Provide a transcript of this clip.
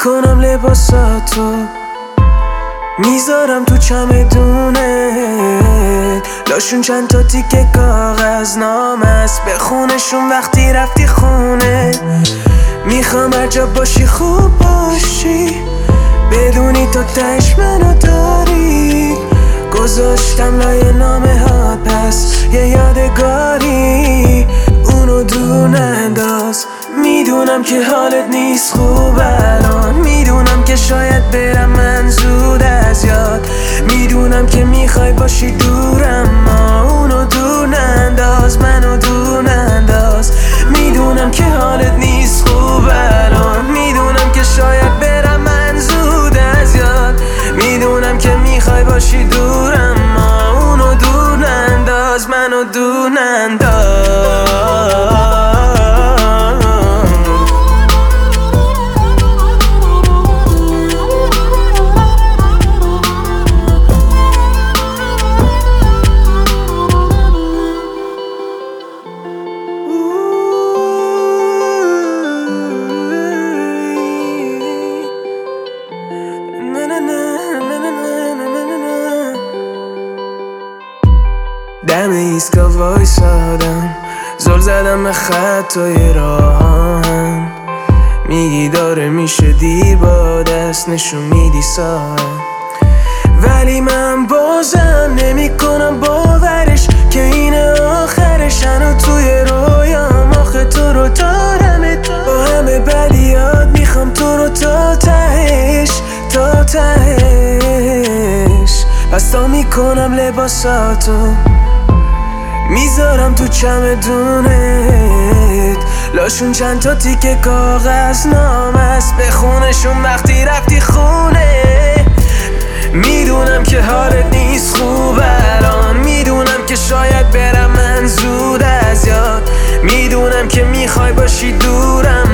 میکنم لباساتو میذارم تو چمدونت، لاشون چند تا تیکه کاغذ نامه است، بخونشون وقتی رفتی خونه. میخوام هر جا باشی خوب باشی، بدونی تو تهش منو داری. گذاشتم لای نامه ها پس یه یادگاری، اونو دور ننداز. میدونم که حالت نیست خوب الان، میدونم که شاید برم من زود از یاد، میدونم که میخوای باشی دورم، ما اونو دور ننداز، منو دور ننداز. میدونم که حالت نیست خوب الان، میدونم که شاید برم من زود از یاد، میدونم که میخوای باشی دورم، ما اونو دور ننداز، منو دور ننداز. دم ایسکا وایسادم، زل زدم به خطای راهان، میگی داره میشه دیر، با دست نشون میدی ساعت، ولی من بازم نمی کنم باورش که این آخرش. هنو توی رویام آخه تو رو دارم، با همه بدیات میخوام تو رو تا تهش، تا تهش. پس تا میکنم لباساتو میذارم تو چمدونت، لاشون چند تا تیکه کاغذ نامه است، بخونشون وقتی رفتی خونه. میدونم که حالت نیست خوب الان، میدونم که شاید برم من زود از یاد، میدونم که میخوای باشی دورم،